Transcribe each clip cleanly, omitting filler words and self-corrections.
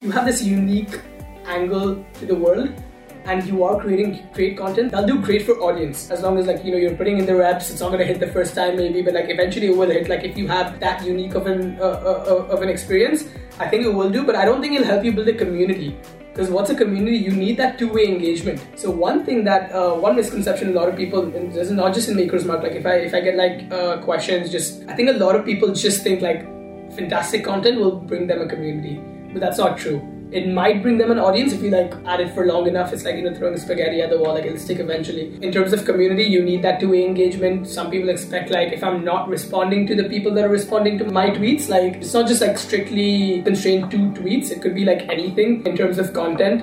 you have this unique angle to the world and you are creating great content, that'll do great for audience. As long as you're putting in the reps, it's not gonna hit the first time maybe, but eventually it will hit. If you have that unique of an experience, I think it will do, but I don't think it'll help you build a community. Because what's a community? You need that two-way engagement. So one thing that, one misconception a lot of people, and this is not just in Maker's Mark, if I get questions, I think a lot of people just think fantastic content will bring them a community. But that's not true. It might bring them an audience if you at it for long enough. It's throwing spaghetti at the wall, it'll stick eventually. In terms of community, you need that two-way engagement. Some people expect if I'm not responding to the people that are responding to my tweets, it's not just strictly constrained to tweets. It could be anything in terms of content.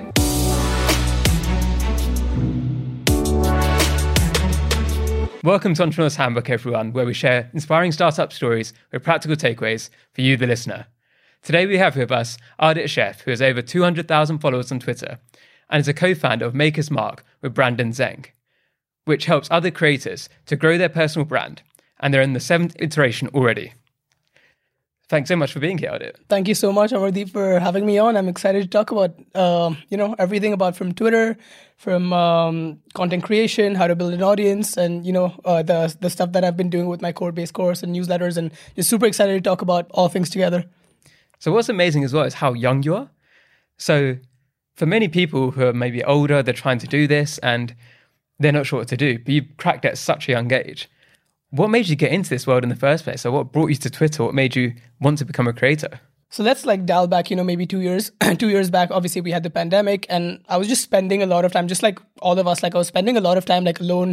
Welcome to Entrepreneur's Handbook, everyone, where we share inspiring startup stories with practical takeaways for you, the listener. Today we have with us Ardit Ashef, who has over 200,000 followers on Twitter and is a co-founder of Maker's Mark with Brandon Zeng, which helps other creators to grow their personal brand, and they're in the 7th iteration already. Thanks so much for being here, Ardit. Thank you so much, Amardeep, for having me on. I'm excited to talk about everything about from Twitter, from content creation, how to build an audience, and the stuff that I've been doing with my core-based course and newsletters, and just super excited to talk about all things together. So what's amazing as well is how young you are. So for many people who are maybe older, they're trying to do this and they're not sure what to do, but you've cracked it at such a young age. What made you get into this world in the first place? So what brought you to Twitter? What made you want to become a creator? So let's dial back, maybe 2 years. 2 years back, obviously we had the pandemic and I was just spending a lot of time, just like all of us, I was spending a lot of time alone.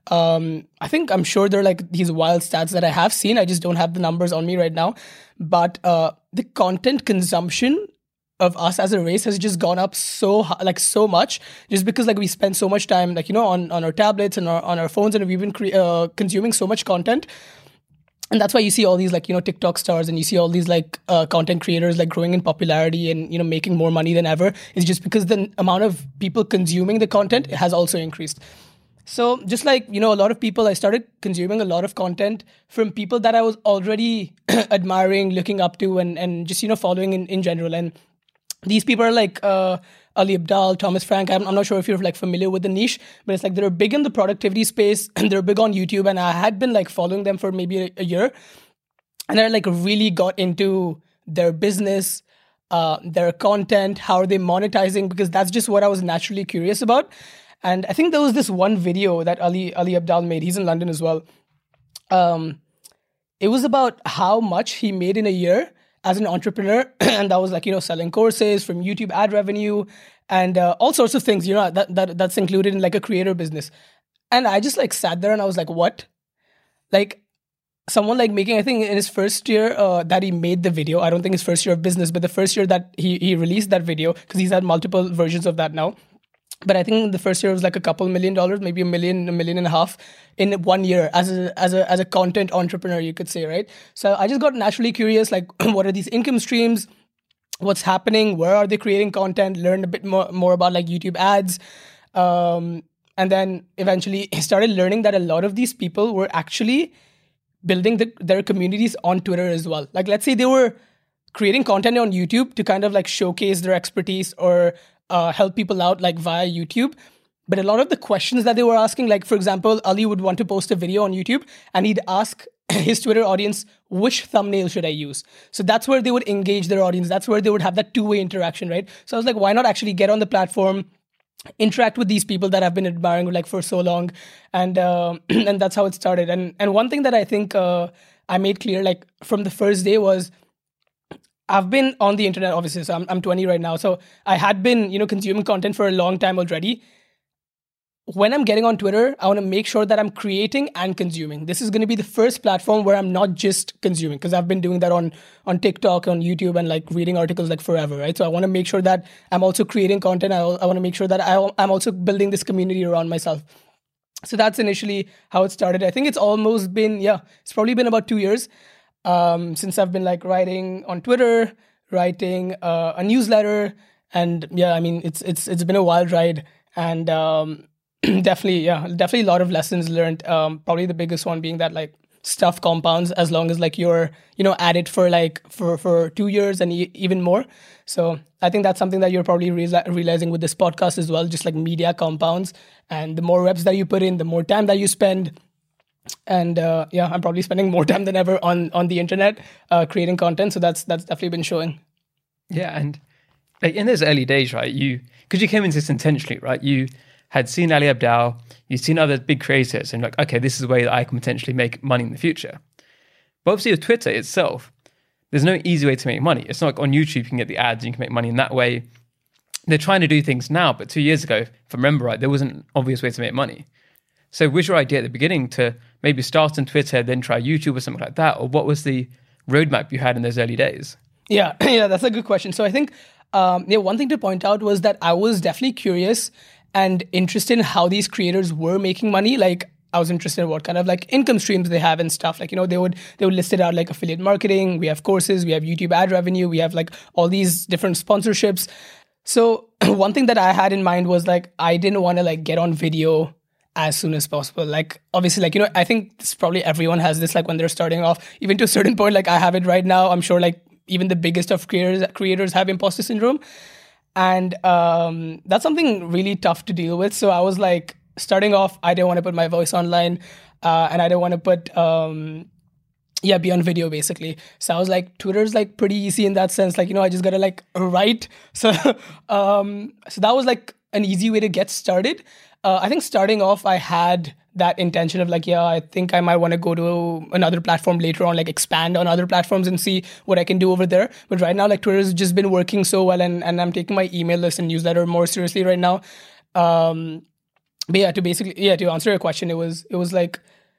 I'm sure there are these wild stats that I have seen. I just don't have the numbers on me right now. But the content consumption of us as a race has just gone up so much, just because we spend so much time on our tablets and on our phones, and we've been consuming so much content. And that's why you see all these TikTok stars, and you see all these content creators growing in popularity and making more money than ever. It's just because the amount of people consuming the content has also increased. So just a lot of people, I started consuming a lot of content from people that I was already admiring, looking up to, and just following in general. And these people are Ali Abdaal, Thomas Frank. I'm not sure if you're familiar with the niche, but it's they're big in the productivity space and they're big on YouTube. And I had been following them for maybe a year, and I really got into their business, their content, how are they monetizing, because that's just what I was naturally curious about. And I think there was this one video that Ali Abdaal made. He's in London as well. It was about how much he made in a year as an entrepreneur, and that was selling courses from YouTube ad revenue and all sorts of things, that's included in a creator business. And I just sat there and I was what? Someone making, I think in his first year that he made the video, I don't think his first year of business, but the first year that he released that video, because he's had multiple versions of that now. But I think the first year was a couple $1 million, maybe $1 million, $1.5 million in 1 year as a content entrepreneur, you could say, right? So I just got naturally curious, what are these income streams? What's happening? Where are they creating content? Learned a bit more about YouTube ads. And then eventually started learning that a lot of these people were actually building their communities on Twitter as well. Let's say they were creating content on YouTube to kind of showcase their expertise or help people out via YouTube. But a lot of the questions that they were asking, for example, Ali would want to post a video on YouTube and he'd ask his Twitter audience, which thumbnail should I use? So that's where they would engage their audience. That's where they would have that two-way interaction, right? So I was why not actually get on the platform, interact with these people that I've been admiring for so long. And and that's how it started. And one thing that I think I made clear from the first day was, I've been on the internet, obviously, so I'm 20 right now. So I had been, consuming content for a long time already. When I'm getting on Twitter, I want to make sure that I'm creating and consuming. This is going to be the first platform where I'm not just consuming, because I've been doing that on TikTok, on YouTube, and reading articles forever, right? So I want to make sure that I'm also creating content. I want to make sure that I'm also building this community around myself. So that's initially how it started. I think it's almost been, it's probably been about 2 years. Since I've been writing on Twitter, writing a newsletter, and it's been a wild ride, and definitely a lot of lessons learned. Probably the biggest one being that stuff compounds as long as like you're, at it for like for 2 years and even more. So I think that's something that you're probably realizing with this podcast as well, just like media compounds. And the more reps that you put in, the more time that you spend. And I'm probably spending more time than ever on the internet creating content. So that's definitely been showing. Yeah, and like in those early days, right, because you came into this intentionally, right? You had seen Ali Abdaal, you'd seen other big creators, and like, okay, this is the way that I can potentially make money in the future. But obviously with Twitter itself, there's no easy way to make money. It's not like on YouTube you can get the ads and you can make money in that way. They're trying to do things now, but 2 years ago, if I remember right, there wasn't an obvious way to make money. So was your idea at the beginning to maybe start on Twitter, then try YouTube or something like that? Or what was the roadmap you had in those early days? Yeah, that's a good question. So I think one thing to point out was that I was definitely curious and interested in how these creators were making money. Like I was interested in what kind of like income streams they have and stuff. Like, they would list it out like affiliate marketing. We have courses, we have YouTube ad revenue, we have like all these different sponsorships. So one thing that I had in mind was like, I didn't want to like get on video as soon as possible. Like obviously, like, I think this probably everyone has this, like when they're starting off, even to a certain point, like I have it right now. I'm sure like even the biggest of creators have imposter syndrome. And that's something really tough to deal with. So I was like, starting off, I didn't want to put my voice online and I didn't want to put, be on video basically. So I was like, Twitter's like pretty easy in that sense. Like, I just got to like write. So, so that was like an easy way to get started. I think starting off, I had that intention of like, I think I might want to go to another platform later on, like expand on other platforms and see what I can do over there. But right now, like Twitter's just been working so well and I'm taking my email list and newsletter more seriously right now. But to answer your question, it was like,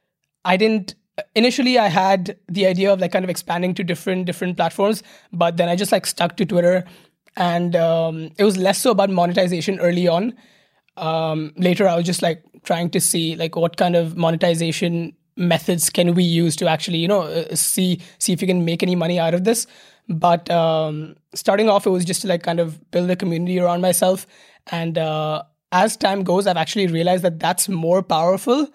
initially I had the idea of like kind of expanding to different platforms, but then I just like stuck to Twitter and it was less so about monetization early on. Later I was just like trying to see like what kind of monetization methods can we use to actually, see if you can make any money out of this. But starting off, it was just to like kind of build a community around myself. And as time goes, I've actually realized that that's more powerful,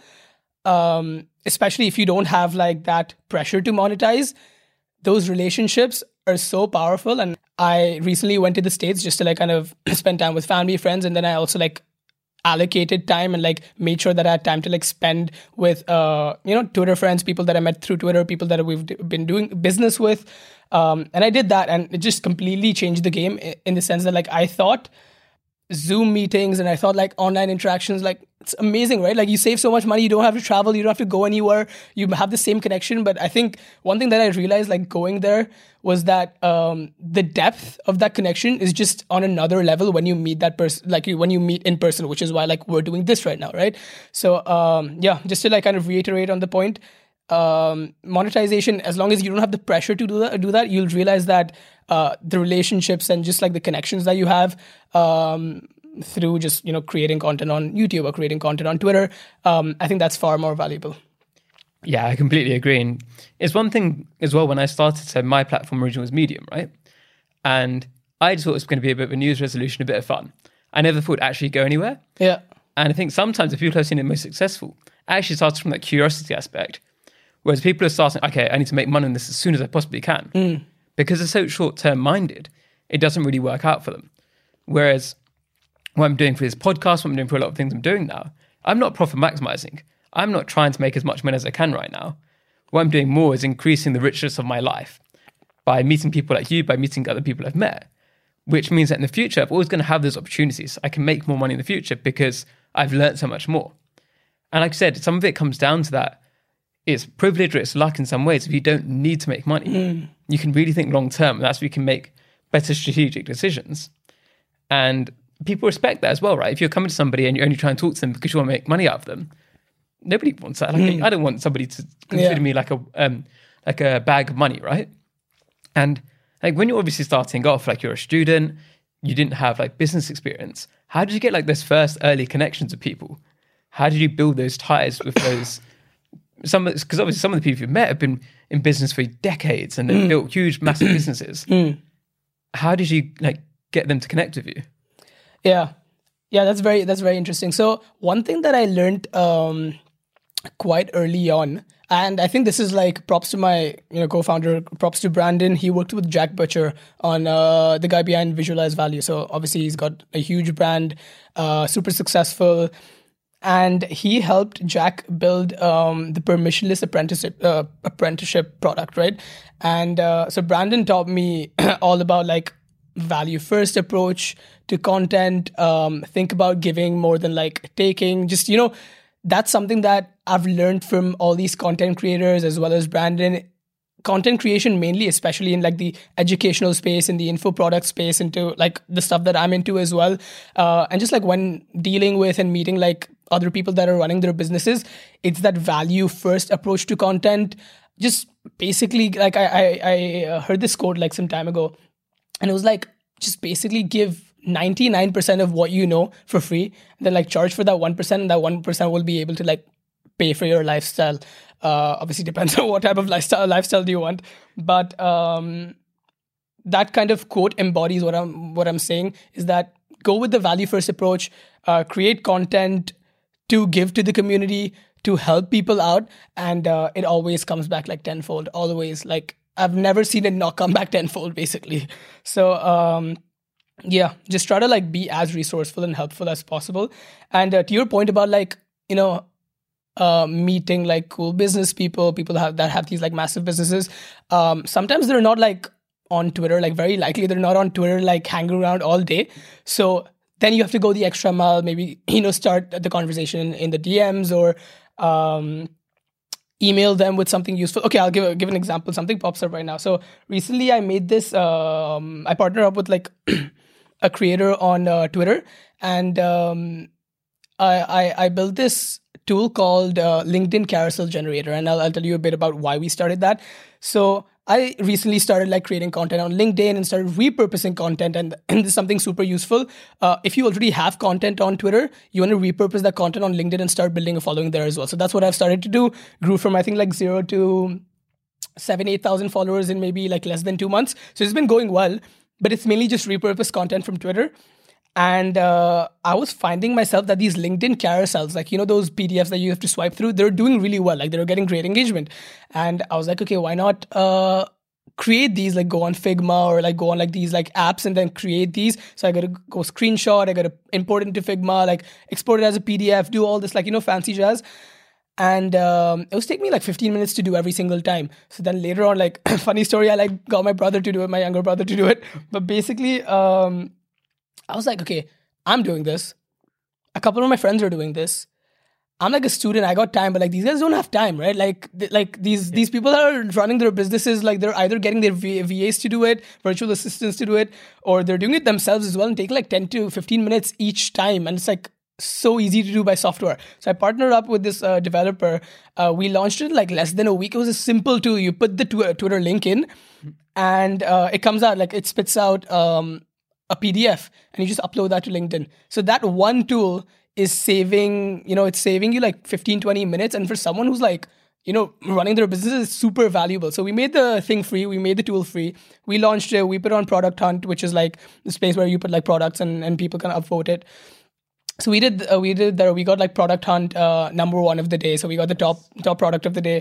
especially if you don't have like that pressure to monetize. Those relationships are so powerful. And I recently went to the States just to like kind of spend time with family, friends. And then I also like allocated time and like made sure that I had time to like spend with, Twitter friends, people that I met through Twitter, people that we've been doing business with. And I did that and it just completely changed the game in the sense that like I thought Zoom meetings and I thought like online interactions, like it's amazing, right? Like you save so much money, you don't have to travel, you don't have to go anywhere, you have the same connection. But I think one thing that I realized like going there was that the depth of that connection is just on another level when you meet that person, like when you meet in person, which is why like we're doing this right now, right? So just to like kind of reiterate on the point, monetization, as long as you don't have the pressure to do that, you'll realize that the relationships and just like the connections that you have through just creating content on YouTube or creating content on Twitter, I think that's far more valuable. Yeah, I completely agree. And it's one thing as well, when I started, so my platform originally was Medium, right? And I just thought it was going to be a bit of a news resolution, a bit of fun. I never thought it'd actually go anywhere. Yeah. And I think sometimes the people I've seen it most successful actually starts from that curiosity aspect. Whereas people are starting, okay, I need to make money on this as soon as I possibly can. Because they're so short-term minded, it doesn't really work out for them. Whereas what I'm doing for this podcast, what I'm doing for a lot of things I'm doing now, I'm not profit maximizing. I'm not trying to make as much money as I can right now. What I'm doing more is increasing the richness of my life by meeting people like you, by meeting other people I've met, which means that in the future, I'm always going to have those opportunities. I can make more money in the future because I've learned so much more. And like I said, some of it comes down to that. It's privilege or it's luck in some ways. If you don't need to make money, you can really think long term. And that's where you can make better strategic decisions. And people respect that as well, right? If you're coming to somebody and you only try and talk to them because you want to make money out of them, nobody wants that. Like, I don't want somebody to consider me like a bag of money, right? And like when you're obviously starting off, like you're a student, you didn't have like business experience. How did you get like those first early connections with people? How did you build those ties with those? Because obviously some of the people you've met have been in business for decades and they've built huge, massive businesses. How did you like get them to connect with you? Yeah, that's very interesting. So one thing that I learned quite early on, And I think this is like props to my co-founder, props to Brandon. He worked with Jack Butcher on the guy behind Visualize Value. So obviously he's got a huge brand, super successful. And he helped Jack build the permissionless apprenticeship product, right? And so Brandon taught me all about like value first approach to content. Think about giving more than like taking. Just, that's something that I've learned from all these content creators as well as Brandon. Content creation mainly, especially in like the educational space, in the info product space, into like the stuff that I'm into as well. And just like when dealing with and meeting like other people that are running their businesses, it's that value first approach to content. Just basically, like I heard this quote like some time ago, and it was like, just basically give 99% of what you know for free, and then like charge for that 1%, and that 1% will be able to like pay for your lifestyle. Obviously depends on what type of lifestyle do you want, but that kind of quote embodies what I'm saying, is that go with the value first approach, create content to give to the community, to help people out, and it always comes back like tenfold. Always, like I've never seen it not come back tenfold, basically. So yeah, just try to like be as resourceful and helpful as possible. And to your point about like meeting like cool business people that have these like massive businesses, sometimes they're not like on Twitter, like very likely they're not on Twitter like hanging around all day. So then you have to go the extra mile, maybe start the conversation in the DMs, or email them with something useful. Okay, I'll give an example. Something pops up right now. So recently I made this, I partnered up with like a creator on Twitter, and I built this tool called LinkedIn Carousel Generator, and I'll tell you a bit about why we started that. So I recently started like creating content on LinkedIn and started repurposing content, and this is something super useful. If you already have content on Twitter, you want to repurpose that content on LinkedIn and start building a following there as well. So that's what I've started to do. Grew from I think like 0 to 7,000-8,000 followers in maybe like less than 2 months. So it's been going well, but it's mainly just repurposed content from Twitter. And I was finding myself that these LinkedIn carousels, like, those PDFs that you have to swipe through, they're doing really well. Like, they're getting great engagement. And I was like, okay, why not create these, like go on Figma or like go on like these like apps and then create these. So I got to go screenshot, I got to import it into Figma, like export it as a PDF, do all this like, fancy jazz. And it was taking me like 15 minutes to do every single time. So then later on, like funny story, I like got my brother to do it, my younger brother to do it. But basically, I was like, okay, I'm doing this. A couple of my friends are doing this. I'm like a student, I got time, but like these guys don't have time, right? Like these people that are running their businesses, like they're either getting their VAs to do it, virtual assistants to do it, or they're doing it themselves as well and taking like 10 to 15 minutes each time. And it's like so easy to do by software. So I partnered up with this developer. We launched it like less than a week. It was a simple tool. You put the Twitter link in and it comes out, like it spits out a PDF and you just upload that to LinkedIn. So that one tool is saving, it's saving you like 15, 20 minutes. And for someone who's like, running their business is super valuable. So we made the thing free. We made the tool free. We launched it. We put it on Product Hunt, which is like the space where you put like products and people can upvote it. So we did that. We got like Product Hunt number 1 of the day. So we got the top product of the day,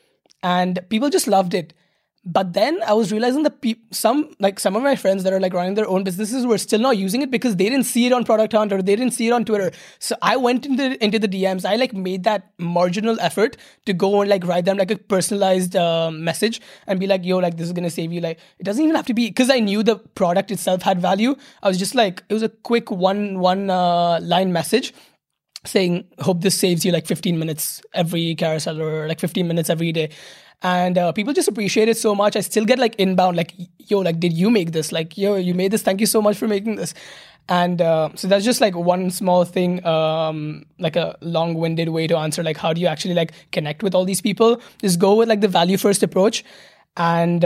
and people just loved it. But then I was realizing that some of my friends that are like running their own businesses were still not using it because they didn't see it on Product Hunt or they didn't see it on Twitter. So I went into the DMs. I like made that marginal effort to go and like write them like a personalized message and be like, yo, like this is gonna save you. Like it doesn't even have to be, because I knew the product itself had value. I was just like, it was a quick one line message saying, hope this saves you like 15 minutes every carousel or like 15 minutes every day. And people just appreciate it so much. I still get like inbound, like, yo, like, did you make this? Like, yo, you made this. Thank you so much for making this. And so that's just like one small thing, like a long-winded way to answer, like, how do you actually like connect with all these people? Just go with like the value first approach. And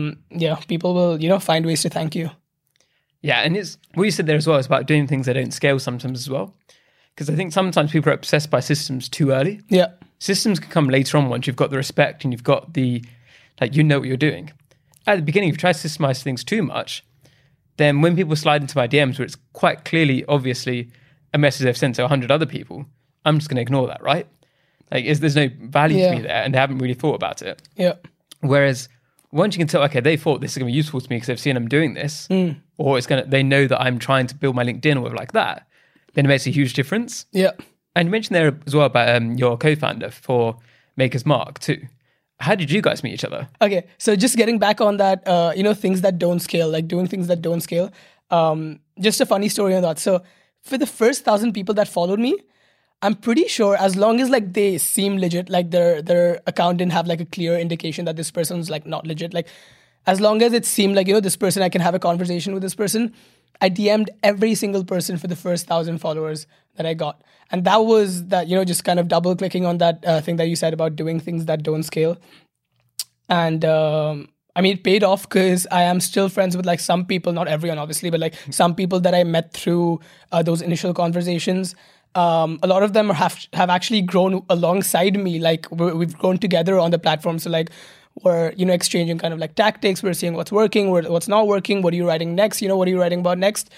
people will, find ways to thank you. Yeah. And it's what you said there as well is about doing things that don't scale sometimes as well. Because I think sometimes people are obsessed by systems too early. Yeah. Systems can come later on once you've got the respect and you've got the, like, what you're doing. At the beginning, if you try to systemize things too much, then when people slide into my DMs where it's quite clearly, obviously, a message they've sent to 100 other people, I'm just going to ignore that, right? Like, there's no value Yeah. to me there, and they haven't really thought about it. Yeah. Whereas once you can tell, okay, they thought this is going to be useful to me because they've seen I'm doing this, or they know that I'm trying to build my LinkedIn or whatever like that, then it makes a huge difference. Yeah. And you mentioned there as well about your co-founder for Maker's Mark too. How did you guys meet each other? Okay, so just getting back on that, things that don't scale, like doing things that don't scale. Just a funny story on that. So for the first 1,000 people that followed me, I'm pretty sure as long as like they seem legit, like their account didn't have like a clear indication that this person's like not legit, like as long as it seemed like, this person, I can have a conversation with this person, I DM'd every single person for the first 1,000 followers that I got. And that was that, just kind of double clicking on that thing that you said about doing things that don't scale. And it paid off because I am still friends with like some people, not everyone obviously, but like some people that I met through those initial conversations. A lot of them have actually grown alongside me. Like we've grown together on the platform. So like we're, exchanging kind of like tactics. We're seeing what's working, what's not working. What are you writing next? What are you writing about next?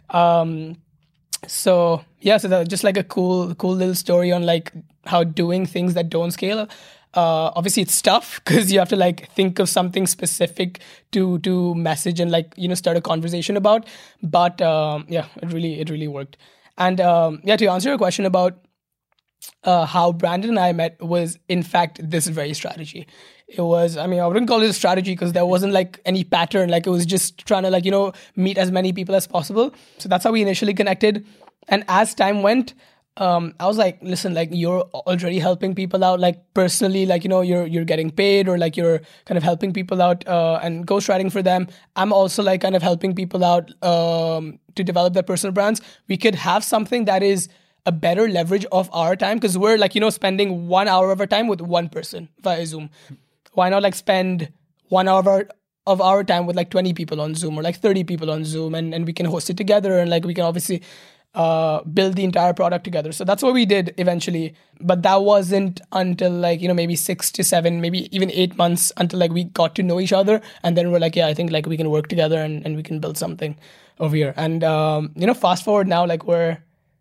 So that's just like a cool little story on like how doing things that don't scale. Obviously it's tough because you have to like think of something specific to message and like, start a conversation about. But it really worked. And to answer your question about how Brandon and I met was in fact this very strategy. It was, I wouldn't call it a strategy because there wasn't like any pattern. Like it was just trying to like, meet as many people as possible. So that's how we initially connected. And as time went, I was like, listen, like you're already helping people out, like personally, like, you're getting paid or like you're kind of helping people out and ghostwriting for them. I'm also like kind of helping people out to develop their personal brands. We could have something that is a better leverage of our time because we're like, spending 1 hour of our time with one person via Zoom. Why not like spend 1 hour of our time with like 20 people on Zoom or like 30 people on Zoom and we can host it together and like we can obviously build the entire product together. So that's what we did eventually. But that wasn't until like, maybe 6 to 7, maybe even 8 months until like we got to know each other. And then we're like, I think like we can work together and we can build something over here. And, fast forward now, like we're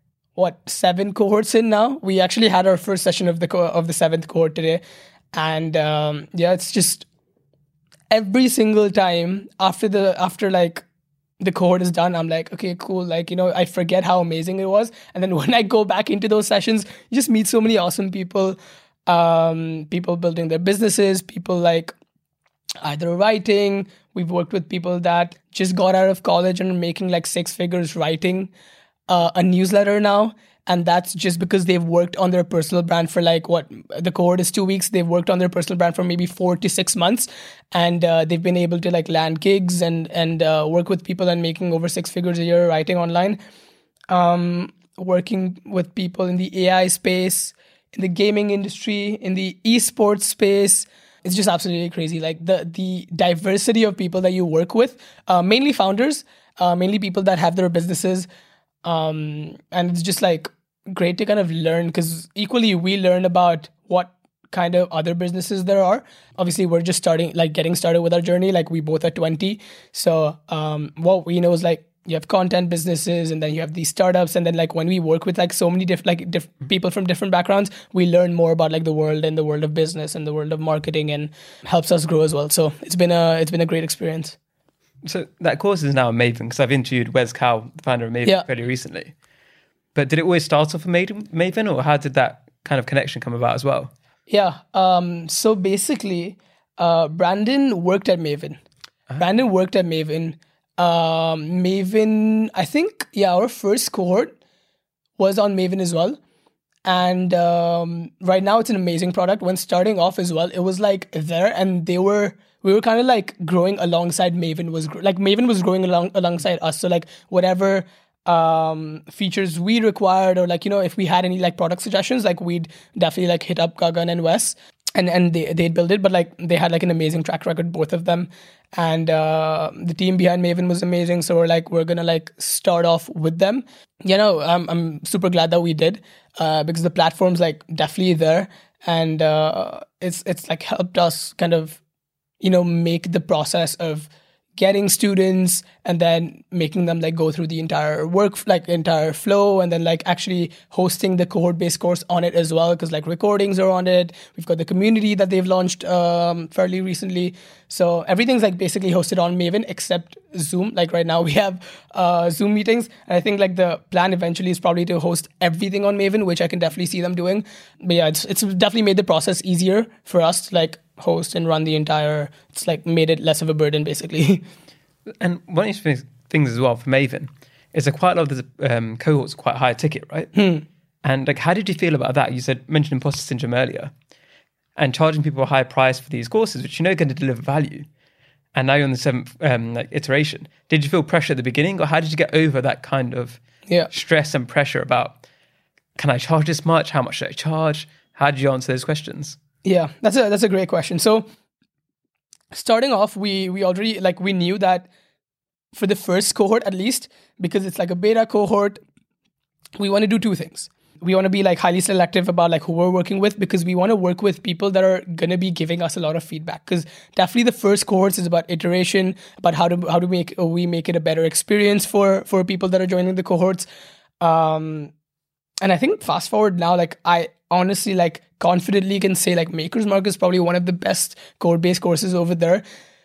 7 cohorts in now. We actually had our first session of the 7th cohort today. And it's just every single time after like the cohort is done, I'm like, okay, cool. Like, I forget how amazing it was. And then when I go back into those sessions, you just meet so many awesome people, people building their businesses, people like either writing. We've worked with people that just got out of college and are making like 6 figures writing a newsletter now. And that's just because they've worked on their personal brand for like the cohort is 2 weeks. They've worked on their personal brand for maybe 4 to 6 months. And they've been able to like land gigs and work with people and making over 6 figures a year writing online. Working with people in the AI space, in the gaming industry, in the esports space. It's just absolutely crazy. Like the diversity of people that you work with, mainly founders, mainly people that have their businesses. And it's just like great to kind of learn because equally we learn about what kind of other businesses there are. Obviously, we're just getting started with our journey. Like we both are 20. So what we know is like you have content businesses and then you have these startups. And then like when we work with like so many different people from different backgrounds, we learn more about like the world and the world of business and the world of marketing and helps us grow as well. So it's been a great experience. So that course is now Maven because I've interviewed Wes Cowell, the founder of Maven, fairly recently. But did it always start off with Maven or how did that kind of connection come about as well? Yeah. So basically, Brandon worked at Maven. Maven, I think, our first cohort was on Maven as well. And right now it's an amazing product. When starting off as well, it was like there and we were kind of like growing alongside Maven Maven was growing alongside us. So like whatever features we required or like, if we had any like product suggestions, like we'd definitely like hit up Gagan and Wes and they'd build it. But like they had like an amazing track record, both of them. And the team behind Maven was amazing. So we're going to like start off with them. I'm super glad that we did because the platform's like definitely there. And it's like helped us kind of, make the process of getting students and then making them like go through the entire entire flow, and then like actually hosting the cohort-based course on it as well, because like recordings are on it. We've got the community that they've launched fairly recently. So everything's like basically hosted on Maven except Zoom. Like right now we have Zoom meetings, and I think like the plan eventually is probably to host everything on Maven, which I can definitely see them doing. But yeah, it's definitely made the process easier for us to like host and run the entire. It's like made it less of a burden basically. And one of the things as well for Maven is that quite a lot of the cohorts are quite high ticket, right? And like, how did you feel about that? You mentioned imposter syndrome earlier, and charging people a high price for these courses, which you know are going to deliver value. And now you're on the 7th iteration. Did you feel pressure at the beginning, or how did you get over that kind of stress and pressure about, can I charge this much? How much should I charge? How did you answer those questions? Yeah, that's a great question. So starting off, we already like we knew that for the first cohort at least, because it's like a beta cohort, we want to do two things. We want to be like highly selective about like who we're working with, because we want to work with people that are going to be giving us a lot of feedback. Because definitely the first cohorts is about iteration, about how to make it a better experience for people that are joining the cohorts. And I think fast forward now, like I honestly like confidently can say like Maker's Mark is probably one of the best code-based courses over there.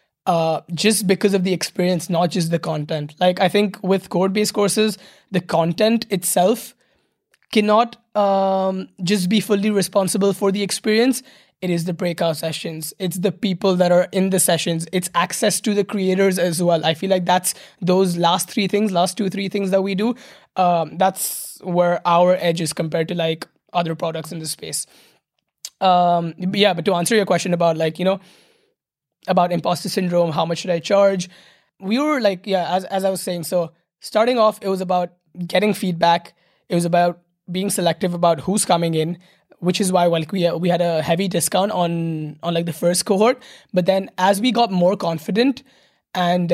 Just because of the experience, not just the content. Like I think with code-based courses, the content itself cannot just be fully responsible for the experience. It is the breakout sessions. It's the people that are in the sessions. It's access to the creators as well. I feel like that's those last 2-3 things that we do. That's where our edge is compared to like other products in the space. But to answer your question about like, about imposter syndrome, how much should I charge? We were like, as I was saying, so starting off, it was about getting feedback. It was about being selective about who's coming in, which is why like we had a heavy discount on like the first cohort. But then as we got more confident, and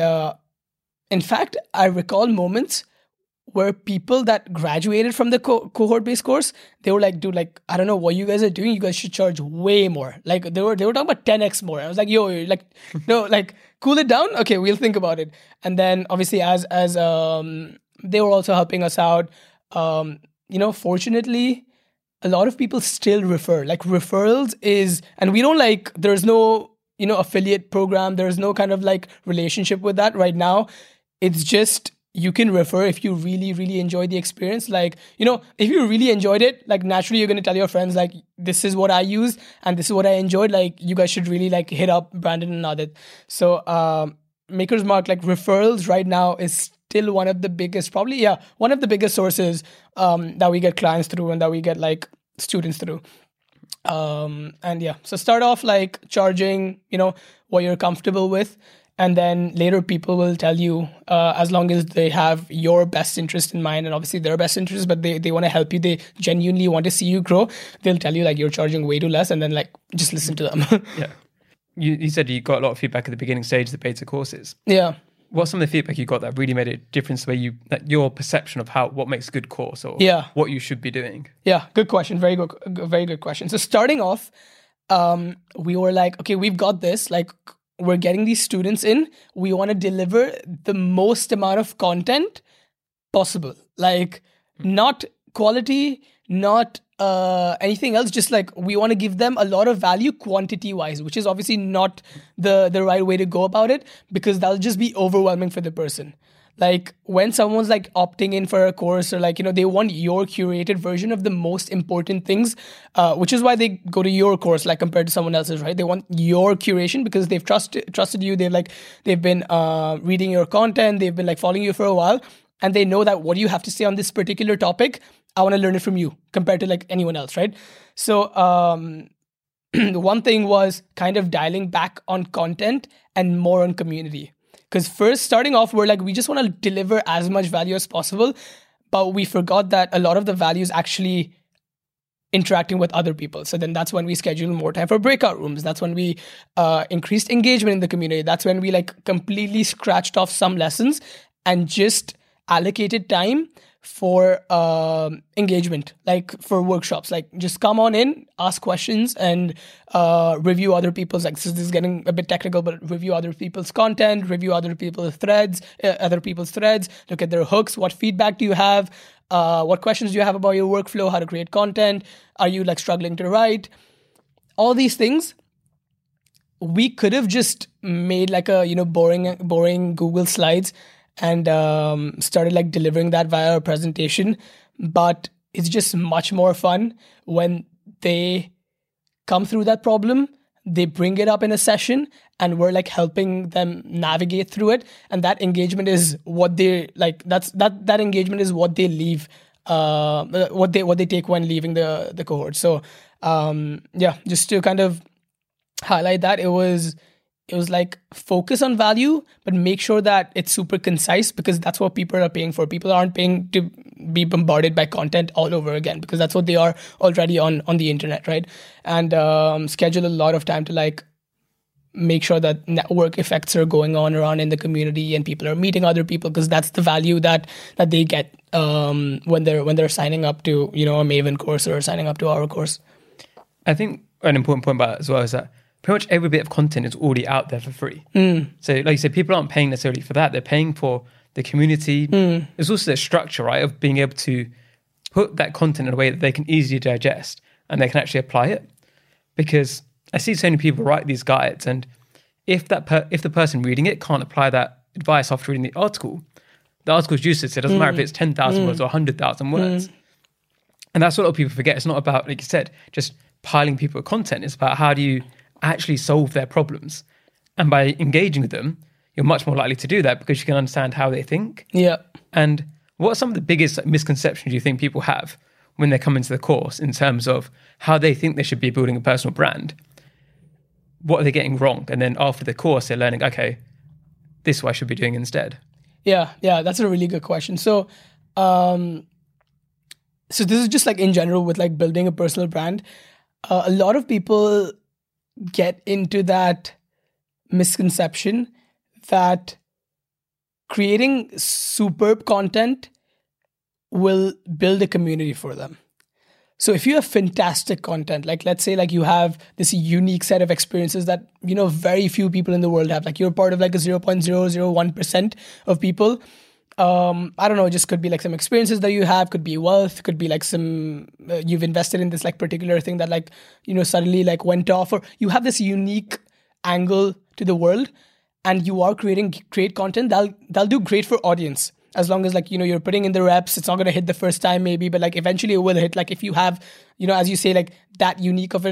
in fact, I recall moments where people that graduated from the cohort-based course, they were like, dude, like, I don't know what you guys are doing. You guys should charge way more. Like they were talking about 10x more. I was like, yo, like, no, like cool it down. Okay, we'll think about it. And then obviously as they were also helping us out, fortunately, a lot of people still refer. Like referrals is, and we don't like, there's no, affiliate program. There's no kind of like relationship with that right now. It's just, you can refer if you really, really enjoyed the experience. Like, if you really enjoyed it, like naturally you're going to tell your friends, like, this is what I used and this is what I enjoyed. Like, you guys should really like hit up Brandon and Adit. So, Maker's Mark, like referrals right now is still one of the biggest, one of the biggest sources that we get clients through and that we get like students through. So start off like charging, what you're comfortable with. And then later people will tell you, as long as they have your best interest in mind and obviously their best interest, but they want to help you, they genuinely want to see you grow, they'll tell you like you're charging way too less, and then like just listen to them. Yeah. You said you got a lot of feedback at the beginning stage of the beta courses. Yeah. What's some of the feedback you got that really made a difference the way your perception of what makes a good course or what you should be doing? Yeah, good question. Very good question. So starting off, we were like, okay, we've got this, like we're getting these students in, we want to deliver the most amount of content possible. Like not quality, not anything else, just like we want to give them a lot of value quantity wise, which is obviously not the right way to go about it, because that'll just be overwhelming for the person. Like when someone's like opting in for a course or like, they want your curated version of the most important things, which is why they go to your course, like compared to someone else's, right? They want your curation because they've trusted you. They've been reading your content. They've been like following you for a while, and they know that what do you have to say on this particular topic? I want to learn it from you compared to like anyone else, right? So the one thing was kind of dialing back on content and more on community. Because first, starting off, we're like, we just want to deliver as much value as possible, but we forgot that a lot of the value is actually interacting with other people. So then that's when we schedule more time for breakout rooms. That's when we increased engagement in the community. That's when we like completely scratched off some lessons and just allocated time for engagement, like for workshops. Like just come on in, ask questions, and review other people's, like this is getting a bit technical, but review other people's content, review other people's threads, look at their hooks. What feedback do you have? What questions do you have about your workflow, how to create content? Are you like struggling to write? All these things. We could have just made like a, boring Google Slides and started like delivering that via a presentation. But it's just much more fun when they come through that problem, they bring it up in a session, and we're like helping them navigate through it. And that engagement is what they like. That engagement is what they leave, what they take when leaving the cohort. So just to kind of highlight that, it was like focus on value, but make sure that it's super concise, because that's what people are paying for. People aren't paying to be bombarded by content all over again, because that's what they are already on the internet, right? And schedule a lot of time to like make sure that network effects are going on around in the community and people are meeting other people, because that's the value that they get when they're signing up to a Maven course or signing up to our course. I think an important point about it as well is that pretty much every bit of content is already out there for free. So like you said, people aren't paying necessarily for that. They're paying for the community. There's also the structure, right, of being able to put that content in a way that they can easily digest and they can actually apply it. Because I see so many people write these guides, and if the person reading it can't apply that advice after reading the article is useless. It doesn't matter if it's 10,000 words or 100,000 words. And that's what a lot of people forget. It's not about, like you said, just piling people with content. It's about how do you actually solve their problems. And by engaging with them, you're much more likely to do that because you can understand how they think. Yeah. And what are some of the biggest misconceptions you think people have when they come into the course in terms of how they think they should be building a personal brand? What are they getting wrong? And then after the course, they're learning, okay, this is what I should be doing instead. Yeah, that's a really good question. So, so this is just like in general with like building a personal brand. A lot of people get into that misconception that creating superb content will build a community for them. So if you have fantastic content, like let's say like you have this unique set of experiences that, very few people in the world have, like you're part of like a 0.001% of people. I don't know, it just could be like some experiences that you have, could be wealth, could be like some, you've invested in this like particular thing that like, suddenly like went off, or you have this unique angle to the world and you are creating great content, that'll do great for audience. As long as like, you're putting in the reps, it's not going to hit the first time maybe, but like eventually it will hit. Like if you have, as you say, like that unique of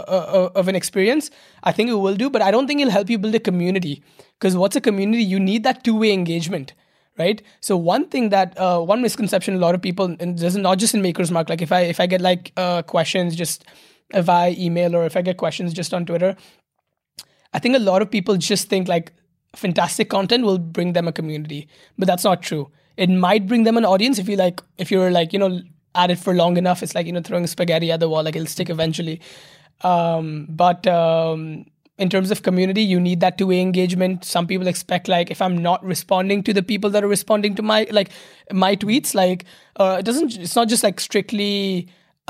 an experience, I think it will do, but I don't think it'll help you build a community, because what's a community? You need that two-way engagement. Right. So one thing that one misconception a lot of people, and this is not just in Maker's Mark, like if I get like questions just via email, or if I get questions just on Twitter, I think a lot of people just think like fantastic content will bring them a community, but that's not true. It might bring them an audience if you're like at it for long enough. It's like throwing spaghetti at the wall, like it'll stick eventually. But in terms of community, you need that two-way engagement. Some people expect like if I'm not responding to the people that are responding to my tweets, like it's not just like strictly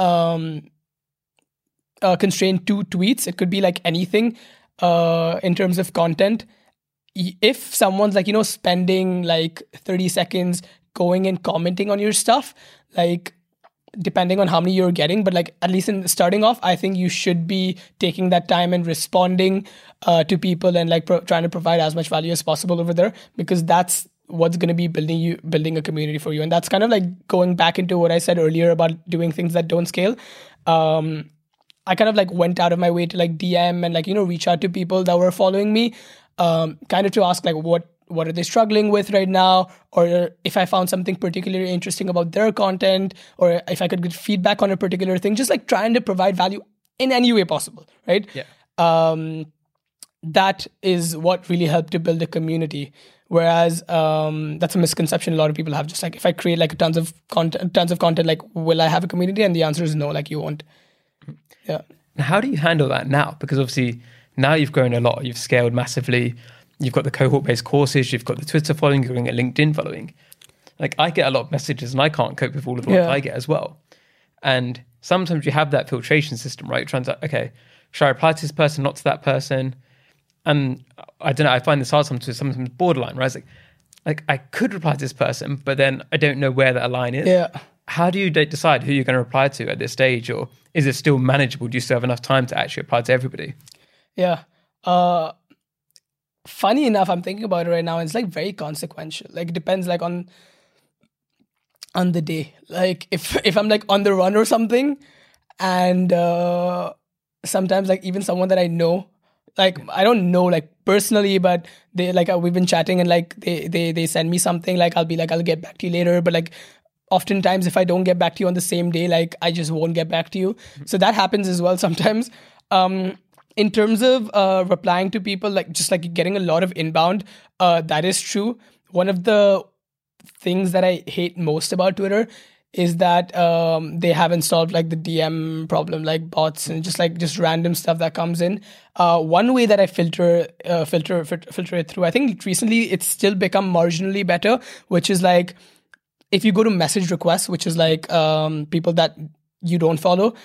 constrained to tweets. It could be like anything in terms of content. If someone's like spending like 30 seconds going and commenting on your stuff, like depending on how many you're getting, but like at least in starting off, I think you should be taking that time and responding to people and like trying to provide as much value as possible over there, because that's what's going to be building a community for you. And that's kind of like going back into what I said earlier about doing things that don't scale. I kind of like went out of my way to like DM and like reach out to people that were following me, kind of to ask like what are they struggling with right now, or if I found something particularly interesting about their content, or if I could get feedback on a particular thing, just like trying to provide value in any way possible, right? Yeah. That is what really helped to build a community. Whereas that's a misconception a lot of people have. Just like if I create like tons of content, like will I have a community? And the answer is no, like you won't. Yeah. How do you handle that now? Because obviously now you've grown a lot, you've scaled massively. You've got the cohort-based courses, you've got the Twitter following, you're getting a LinkedIn following. like I get a lot of messages and I can't cope with all of the ones I get as well. And sometimes you have that filtration system, right? Trying to, okay, should I reply to this person, not to that person? And I don't know, I find this hard sometimes borderline, right? It's like I could reply to this person, but then I don't know where that line is. Yeah. How do you decide who you're going to reply to at this stage? Or is it still manageable? Do you still have enough time to actually reply to everybody? Yeah. Funny enough, I'm thinking about it right now, and it's like very consequential. Like it depends like on the day. Like if I'm like on the run or something, and sometimes like even someone that I know, like I don't know like personally, but they like we've been chatting and like they send me something, like I'll be like, I'll get back to you later, but like oftentimes if I don't get back to you on the same day, like I just won't get back to you. So that happens as well sometimes. In terms of replying to people, like just like getting a lot of inbound, that is true. One of the things that I hate most about Twitter is that they haven't solved like the DM problem, like bots and just random stuff that comes in. One way that I filter it through, I think recently it's still become marginally better, which is like if you go to message requests, which is like people that you don't follow,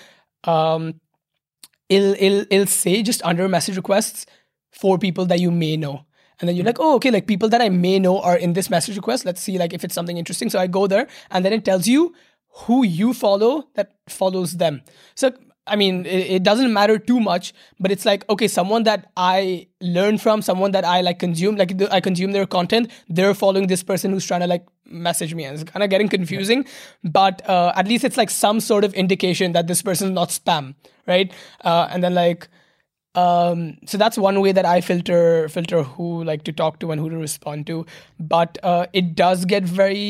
it'll say just under message requests for people that you may know. And then you're like, oh, okay, like people that I may know are in this message request. Let's see like if it's something interesting. So I go there and then it tells you who you follow that follows them. So, I mean, it doesn't matter too much, but it's like, okay, someone that I learn from, someone that I like consume, like I consume their content, they're following this person who's trying to like message me. And it's kind of getting confusing, but at least it's like some sort of indication that this person is not spam, right? And then like, so that's one way that I filter who like to talk to and who to respond to. But it does get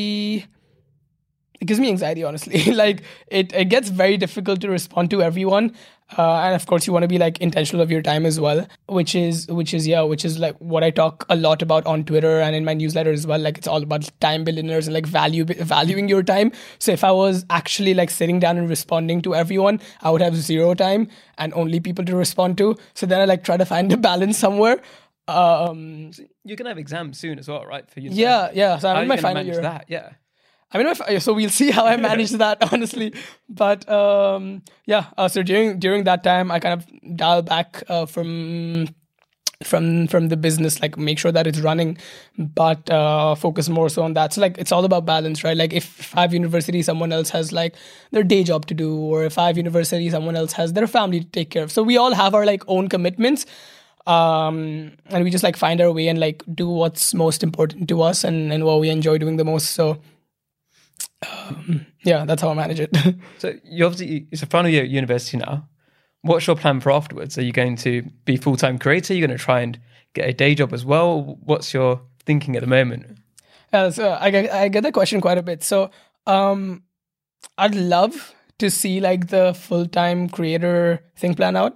it gives me anxiety, honestly. Like it gets very difficult to respond to everyone. And of course you want to be like intentional of your time as well, which is like what I talk a lot about on Twitter and in my newsletter as well. Like it's all about time billionaires and like valuing your time. So if I was actually like sitting down and responding to everyone, I would have zero time and only people to respond to. So then I like try to find a balance somewhere. So you're gonna have exams soon as well, right? For you. Yeah. So I'm in my final year. That? Yeah. I mean, so we'll see how I manage that, honestly. But so during that time, I kind of dial back from the business, like make sure that it's running, but focus more so on that. So like it's all about balance, right? Like if I have university, someone else has like their day job to do, or if I have university, someone else has their family to take care of. So we all have our like own commitments. And we just like find our way and like do what's most important to us and what we enjoy doing the most. So that's how I manage it. So you obviously, it's a final year at university now. What's your plan for afterwards? Are you going to be full-time creator? Are you going to try and get a day job as well? What's your thinking at the moment? So I get that question quite a bit. So I'd love to see like the full-time creator thing plan out,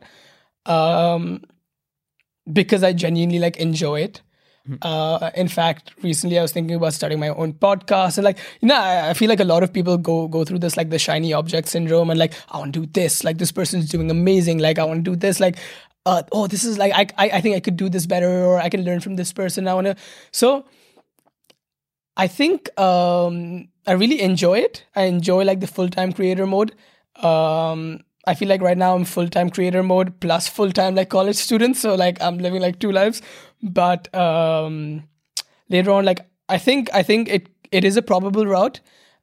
because I genuinely like enjoy it. In fact, recently I was thinking about starting my own podcast, and like, I feel like a lot of people go through this like the shiny object syndrome, and like, I want to do this, like this person's doing amazing, like I want to do this, like this is like I think I could do this better, or I can learn from this person. So I think I really enjoy it. I enjoy like the full-time creator mode. I feel like right now I'm full-time creator mode plus full-time like college student. So like I'm living like two lives. But later on, like I think it is a probable route.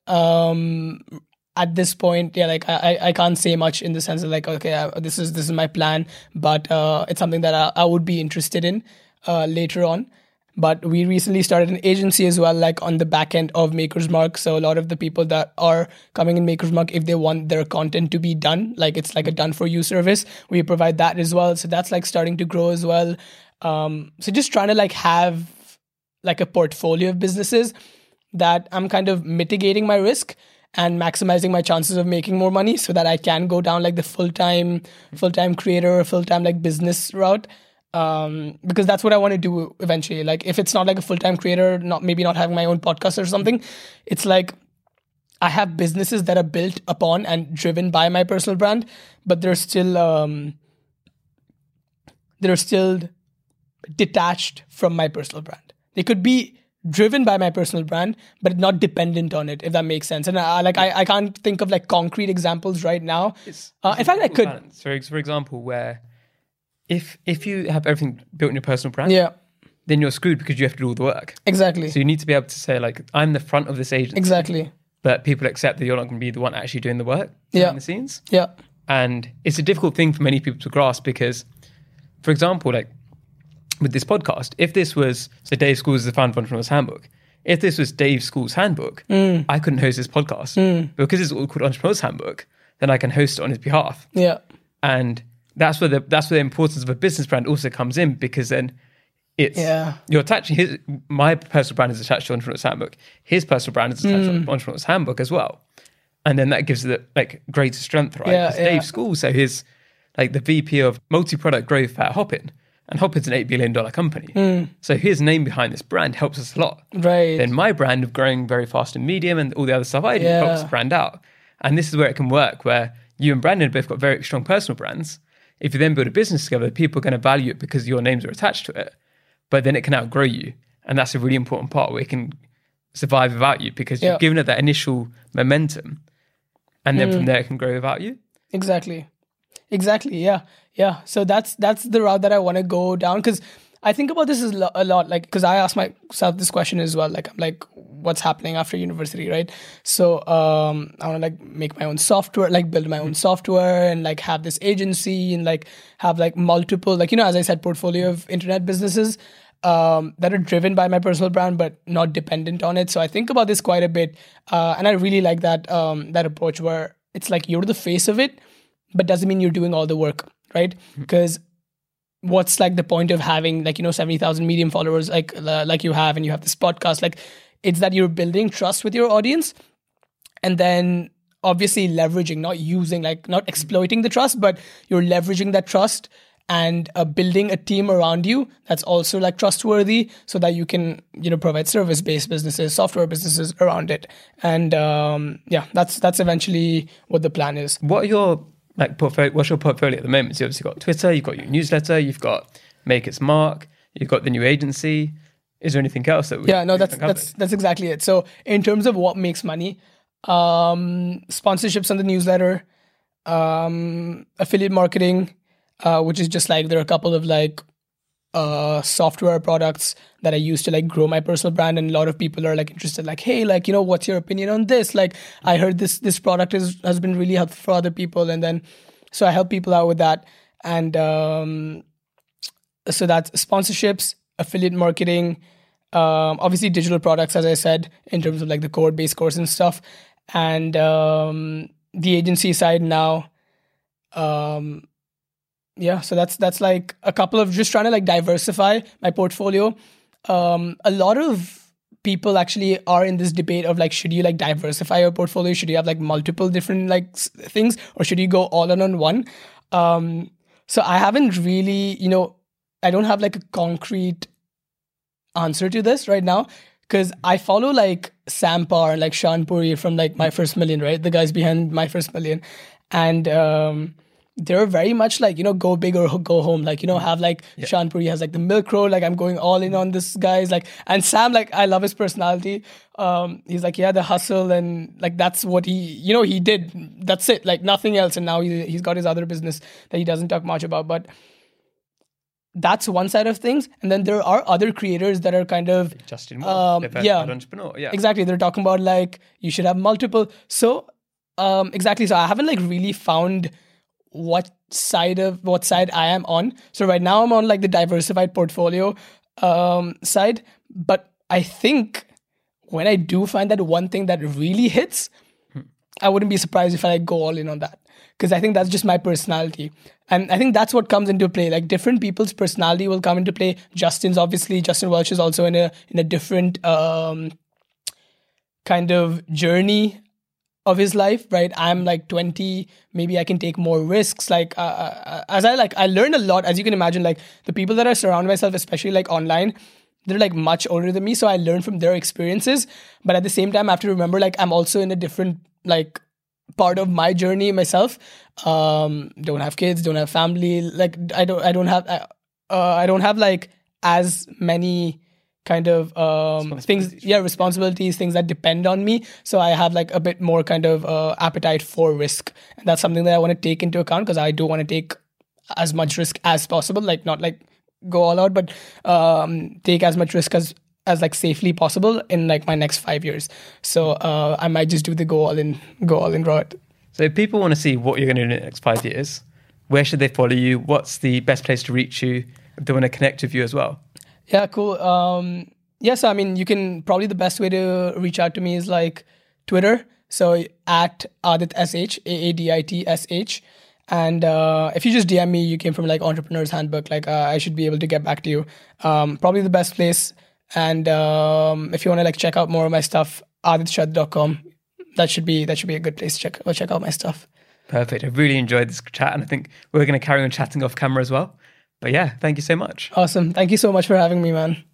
At this point, like I can't say much in the sense of like, okay, this is my plan, but it's something that I would be interested in later on. But we recently started an agency as well, like on the back end of Maker's Mark. So a lot of the people that are coming in Maker's Mark, if they want their content to be done, like it's like a done for you service, we provide that as well. So that's like starting to grow as well. So just trying to like have like a portfolio of businesses that I'm kind of mitigating my risk and maximizing my chances of making more money, so that I can go down like the full-time creator, full-time like business route. Because that's what I want to do eventually. Like if it's not like a full-time creator, not having my own podcast or something, it's like I have businesses that are built upon and driven by my personal brand, but they're still detached from my personal brand. They could be driven by my personal brand, but not dependent on it, if that makes sense. And I can't think of like concrete examples right now. In fact, I could. Balance. For example, where if you have everything built in your personal brand, then you're screwed because you have to do all the work. Exactly. So you need to be able to say like, I'm the front of this agency. Exactly. But people accept that you're not going to be the one actually doing the work behind the scenes. Yeah. And it's a difficult thing for many people to grasp because, for example, like with this podcast, if this was, so Dave Schools is the founder of Entrepreneur's Handbook. If this was Dave Schools' handbook, I couldn't host this podcast. But because it's all called Entrepreneur's Handbook, then I can host it on his behalf. Yeah. And that's where the importance of a business brand also comes in, because then it's you're attaching my personal brand is attached to Entrepreneur's Handbook. His personal brand is attached to Entrepreneur's Handbook as well. And then that gives it like greater strength, right? Yeah, Dave Schools, so he's like the VP of multi-product growth at Hopin. And Hopin's an $8 billion company. So his name behind this brand helps us a lot. Right. Then my brand of growing very fast in Medium and all the other stuff I do helps the brand out. And this is where it can work, where you and Brandon both got very strong personal brands. If you then build a business together, people are going to value it because your names are attached to it. But then it can outgrow you. And that's a really important part where it can survive without you, because you've given it that initial momentum. And then from there it can grow without you. Exactly. Yeah. So that's the route that I want to go down, because I think about this a lot, like, because I ask myself this question as well. Like, I'm like, what's happening after university, right? So I want to like make my own software, like build my own software, and like have this agency, and like have like multiple, like, as I said, portfolio of internet businesses that are driven by my personal brand but not dependent on it. So I think about this quite a bit, and I really like that that approach where it's like you're the face of it, but doesn't mean you're doing all the work, right? Because what's like the point of having like 70,000 Medium followers like you have, and you have this podcast? Like, it's that you're building trust with your audience, and then obviously leveraging, not exploiting the trust, but you're leveraging that trust and building a team around you that's also like trustworthy, so that you can provide service-based businesses, software businesses around it. And that's eventually what the plan is. What are your what's your portfolio at the moment? So you obviously got Twitter, you've got your newsletter, you've got Make It's Mark, you've got the new agency. Is there anything else that that's exactly it. So in terms of what makes money, sponsorships on the newsletter, affiliate marketing, which is just like, there are a couple of like software products that I use to like grow my personal brand, and a lot of people are like interested, like, hey, like, what's your opinion on this? Like, I heard this product has been really helpful for other people, and then so I help people out with that. And so that's sponsorships, affiliate marketing, obviously digital products, as I said, in terms of like the code-based course and stuff, and the agency side now. So that's like a couple of, just trying to like diversify my portfolio. A lot of people actually are in this debate of like, should you like diversify your portfolio? Should you have like multiple different like things, or should you go all in on one? So I haven't really, I don't have like a concrete answer to this right now, because I follow like Sam Parr and like Sean Puri from like My First Million, right? The guys behind My First Million. And they're very much like, go big or go home. Like, have like Sean Puri has like the Milk Road, like I'm going all in on this guy's like, and Sam, like, I love his personality. He's like, the hustle, and like, that's what he did. That's it, like nothing else. And now he's got his other business that he doesn't talk much about, but that's one side of things. And then there are other creators that are kind of Justin Moore, entrepreneur. Yeah, exactly. They're talking about like, you should have multiple. So exactly. So I haven't like really found what side I am on. So right now I'm on like the diversified portfolio side, but I think when I do find that one thing that really hits, I wouldn't be surprised if I like go all in on that, because I think that's just my personality. And I think that's what comes into play. Like, different people's personality will come into play. Justin Welch is also in a different kind of journey of his life, right? I'm like 20, maybe I can take more risks. Like, I learned a lot, as you can imagine. Like, the people that I surround myself, especially like online, they're like much older than me, so I learn from their experiences. But at the same time, I have to remember, like, I'm also in a different like part of my journey myself. Don't have kids, don't have family. Like, I don't have like as many kind of responsibilities, things that depend on me. So I have like a bit more kind of appetite for risk. And that's something that I want to take into account, because I do want to take as much risk as possible, like not like go all out, but take as much risk as like safely possible in like my next 5 years. So I might just do the go all in route. So if people want to see what you're going to do in the next 5 years, where should they follow you? What's the best place to reach you if they want to connect with you as well? Yeah, cool. So I mean, the best way to reach out to me is like Twitter. So at Adit SH, AADIT SH. And if you just DM me, you came from like Entrepreneur's Handbook, like I should be able to get back to you. Probably the best place. And if you want to like check out more of my stuff, aditshad.com. That should be a good place to check out my stuff. Perfect. I've really enjoyed this chat, and I think we're going to carry on chatting off camera as well. But yeah, thank you so much. Awesome. Thank you so much for having me, man.